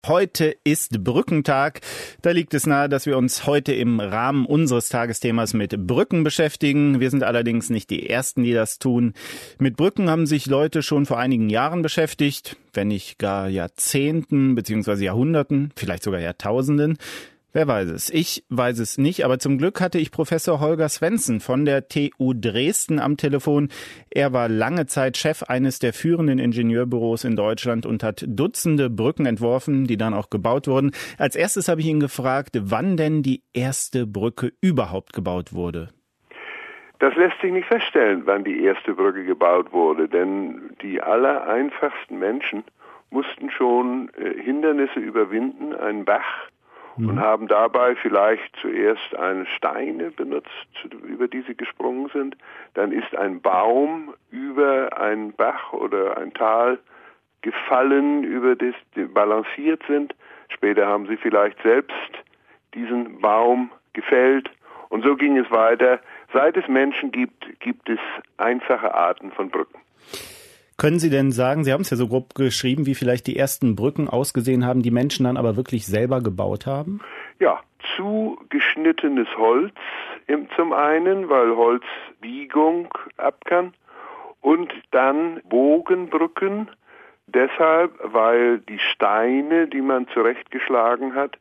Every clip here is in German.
Heute ist Brückentag. Da liegt es nahe, dass wir uns heute im Rahmen unseres Tagesthemas mit Brücken beschäftigen. Wir sind allerdings nicht die Ersten, die das tun. Mit Brücken haben sich Leute schon vor einigen Jahren beschäftigt, wenn nicht gar Jahrzehnten bzw. Jahrhunderten, vielleicht sogar Jahrtausenden. Wer weiß es? Ich weiß es nicht, aber zum Glück hatte ich Professor Holger Svensson von der TU Dresden am Telefon. Er war lange Zeit Chef eines der führenden Ingenieurbüros in Deutschland und hat Dutzende Brücken entworfen, die dann auch gebaut wurden. Als erstes habe ich ihn gefragt, wann denn die erste Brücke überhaupt gebaut wurde. Das lässt sich nicht feststellen, wann die erste Brücke gebaut wurde, denn die allereinfachsten Menschen mussten schon Hindernisse überwinden, einen Bach, und haben dabei vielleicht zuerst eine Steine benutzt, über die sie gesprungen sind. Dann ist ein Baum über einen Bach oder ein Tal gefallen, über das sie balanciert sind. Später haben sie vielleicht selbst diesen Baum gefällt. Und so ging es weiter. Seit es Menschen gibt es einfache Arten von Brücken. Können Sie denn sagen, Sie haben es ja so grob geschrieben, wie vielleicht die ersten Brücken ausgesehen haben, die Menschen dann aber wirklich selber gebaut haben? Ja, zugeschnittenes Holz zum einen, weil Holz Biegung ab kann, und dann Bogenbrücken, deshalb, weil die Steine, die man zurechtgeschlagen hat,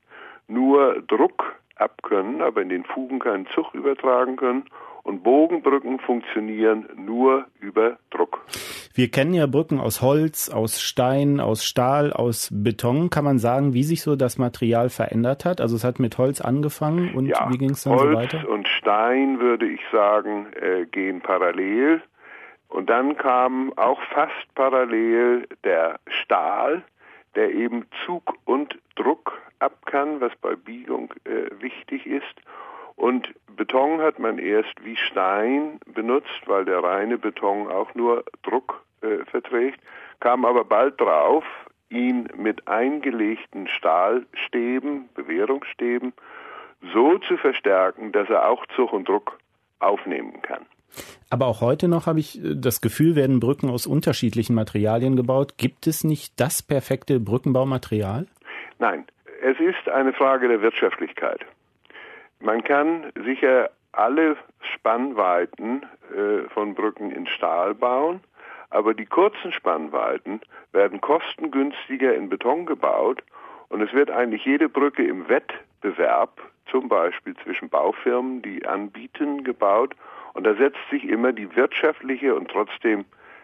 nur Druck abkönnen, aber in den Fugen keinen Zug übertragen können. Und Bogenbrücken funktionieren nur über Druck. Wir kennen ja Brücken aus Holz, aus Stein, aus Stahl, aus Beton. Kann man sagen, wie sich so das Material verändert hat? Also es hat mit Holz angefangen und wie ging es dann so weiter? Holz und Stein, würde ich sagen, gehen parallel. Und dann kam auch fast parallel der Stahl, der eben Zug und Druck ab kann, was bei Biegung wichtig ist. Und Beton hat man erst wie Stein benutzt, weil der reine Beton auch nur Druck verträgt, kam aber bald drauf, ihn mit eingelegten Stahlstäben, Bewehrungsstäben, so zu verstärken, dass er auch Zug und Druck aufnehmen kann. Aber auch heute noch habe ich das Gefühl, werden Brücken aus unterschiedlichen Materialien gebaut. Gibt es nicht das perfekte Brückenbaumaterial? Nein, es ist eine Frage der Wirtschaftlichkeit. Man kann sicher alle Spannweiten von Brücken in Stahl bauen, aber die kurzen Spannweiten werden kostengünstiger in Beton gebaut und es wird eigentlich jede Brücke im Wettbewerb, zum Beispiel zwischen Baufirmen, die anbieten, gebaut, und da setzt sich immer die wirtschaftliche und trotzdem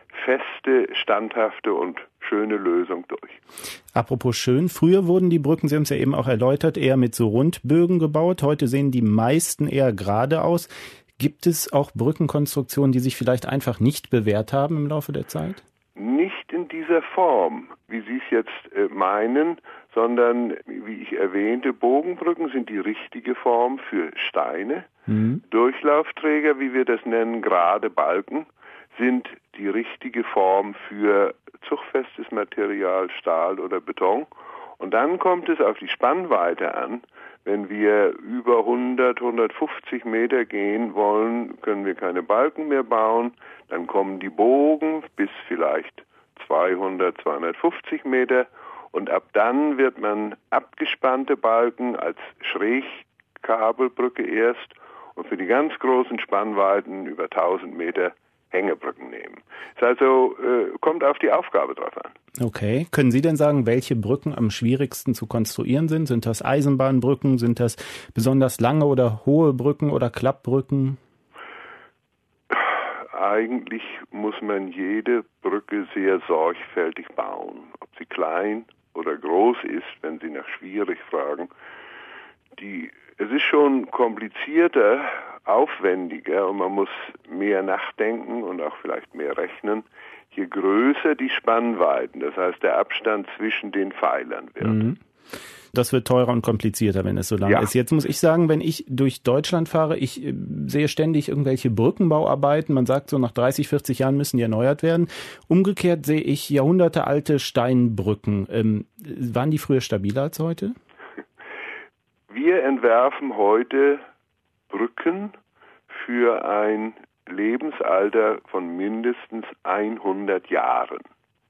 feste, standhafte und schöne Lösung durch. Apropos schön, früher wurden die Brücken, Sie haben es ja eben auch erläutert, eher mit so Rundbögen gebaut. Heute sehen die meisten eher gerade aus. Gibt es auch Brückenkonstruktionen, die sich vielleicht einfach nicht bewährt haben im Laufe der Zeit? Nicht in dieser Form, wie Sie es jetzt meinen, sondern, wie ich erwähnte, Bogenbrücken sind die richtige Form für Steine. Durchlaufträger, wie wir das nennen, gerade Balken, sind die richtige Form für zugfestes Material, Stahl oder Beton. Und dann kommt es auf die Spannweite an. Wenn wir über 100, 150 Meter gehen wollen, können wir keine Balken mehr bauen. Dann kommen die Bogen bis vielleicht 200, 250 Meter. Und ab dann wird man abgespannte Balken als Schrägkabelbrücke erst und für die ganz großen Spannweiten über 1000 Meter Hängebrücken nehmen. Das kommt auf die Aufgabe drauf an. Okay. Können Sie denn sagen, welche Brücken am schwierigsten zu konstruieren sind? Sind das Eisenbahnbrücken? Sind das besonders lange oder hohe Brücken oder Klappbrücken? Eigentlich muss man jede Brücke sehr sorgfältig bauen. Ob sie klein oder groß ist, wenn Sie nach schwierig fragen. Es ist schon komplizierter, aufwendiger und man muss mehr nachdenken und auch vielleicht mehr rechnen, je größer die Spannweiten, das heißt der Abstand zwischen den Pfeilern wird. Das wird teurer und komplizierter, wenn es so lang ist. Jetzt muss ich sagen, wenn ich durch Deutschland fahre, ich sehe ständig irgendwelche Brückenbauarbeiten. Man sagt, so nach 30, 40 Jahren müssen die erneuert werden. Umgekehrt sehe ich jahrhundertealte Steinbrücken. Waren die früher stabiler als heute? Wir entwerfen heute Brücken für ein Lebensalter von mindestens 100 Jahren.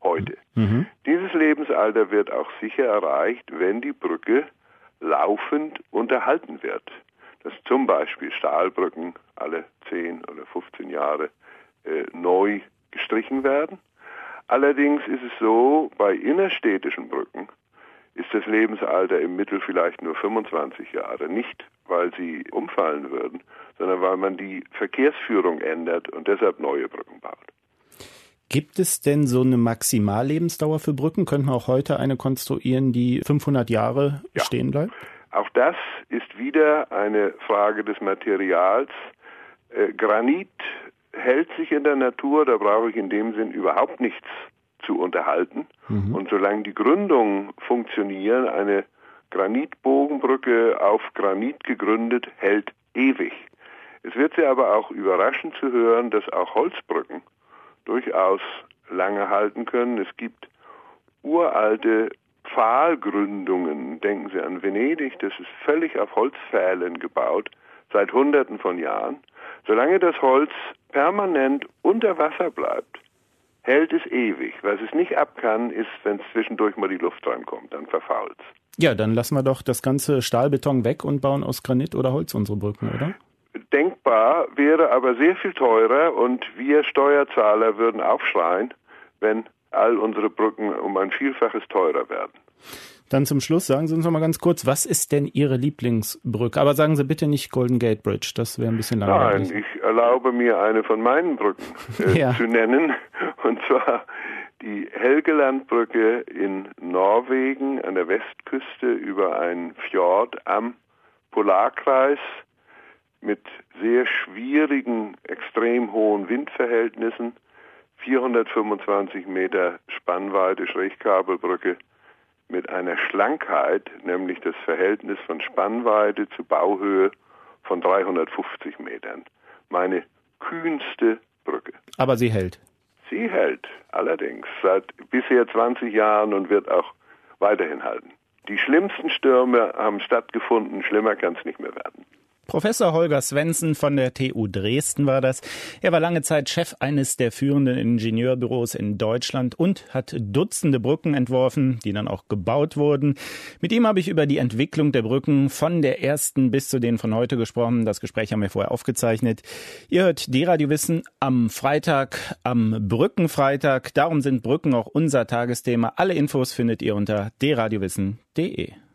heute. Dieses Lebensalter wird auch sicher erreicht, wenn die Brücke laufend unterhalten wird. Dass zum Beispiel Stahlbrücken alle 10 oder 15 Jahre neu gestrichen werden. Allerdings ist es so, bei innerstädtischen Brücken ist das Lebensalter im Mittel vielleicht nur 25 Jahre. Nicht, weil sie umfallen würden, sondern weil man die Verkehrsführung ändert und deshalb neue Brücken baut. Gibt es denn so eine Maximallebensdauer für Brücken? Könnten wir auch heute eine konstruieren, die 500 Jahre stehen bleibt? Auch das ist wieder eine Frage des Materials. Granit hält sich in der Natur, da brauche ich in dem Sinn überhaupt nichts zu unterhalten. Und solange die Gründungen funktionieren, eine Granitbogenbrücke auf Granit gegründet, hält ewig. Es wird Sie aber auch überraschen zu hören, dass auch Holzbrücken durchaus lange halten können. Es gibt uralte Pfahlgründungen. Denken Sie an Venedig, das ist völlig auf Holzpfählen gebaut, seit Hunderten von Jahren. Solange das Holz permanent unter Wasser bleibt, hält es ewig. Was es nicht ab kann, ist, wenn zwischendurch mal die Luft reinkommt, dann verfault es. Ja, dann lassen wir doch das ganze Stahlbeton weg und bauen aus Granit oder Holz unsere Brücken, oder? Denkbar, wäre aber sehr viel teurer und wir Steuerzahler würden aufschreien, wenn all unsere Brücken um ein Vielfaches teurer werden. Dann zum Schluss sagen Sie uns noch mal ganz kurz, was ist denn Ihre Lieblingsbrücke? Aber sagen Sie bitte nicht Golden Gate Bridge, das wäre ein bisschen langweilig. Nein, ich erlaube mir eine von meinen Brücken zu nennen, und zwar die Helgelandbrücke in Norwegen an der Westküste über einen Fjord am Polarkreis mit sehr schwierigen, extrem hohen Windverhältnissen, 425 Meter Spannweite Schrägkabelbrücke mit einer Schlankheit, nämlich das Verhältnis von Spannweite zu Bauhöhe von 350 Metern. Meine kühnste Brücke. Aber sie hält. Sie hält, allerdings, seit bisher 20 Jahren und wird auch weiterhin halten. Die schlimmsten Stürme haben stattgefunden, schlimmer kann es nicht mehr werden. Professor Holger Svensson von der TU Dresden war das. Er war lange Zeit Chef eines der führenden Ingenieurbüros in Deutschland und hat Dutzende Brücken entworfen, die dann auch gebaut wurden. Mit ihm habe ich über die Entwicklung der Brücken von der ersten bis zu denen von heute gesprochen. Das Gespräch haben wir vorher aufgezeichnet. Ihr hört D-Radio Wissen am Freitag, am Brückenfreitag. Darum sind Brücken auch unser Tagesthema. Alle Infos findet ihr unter dradiowissen.de.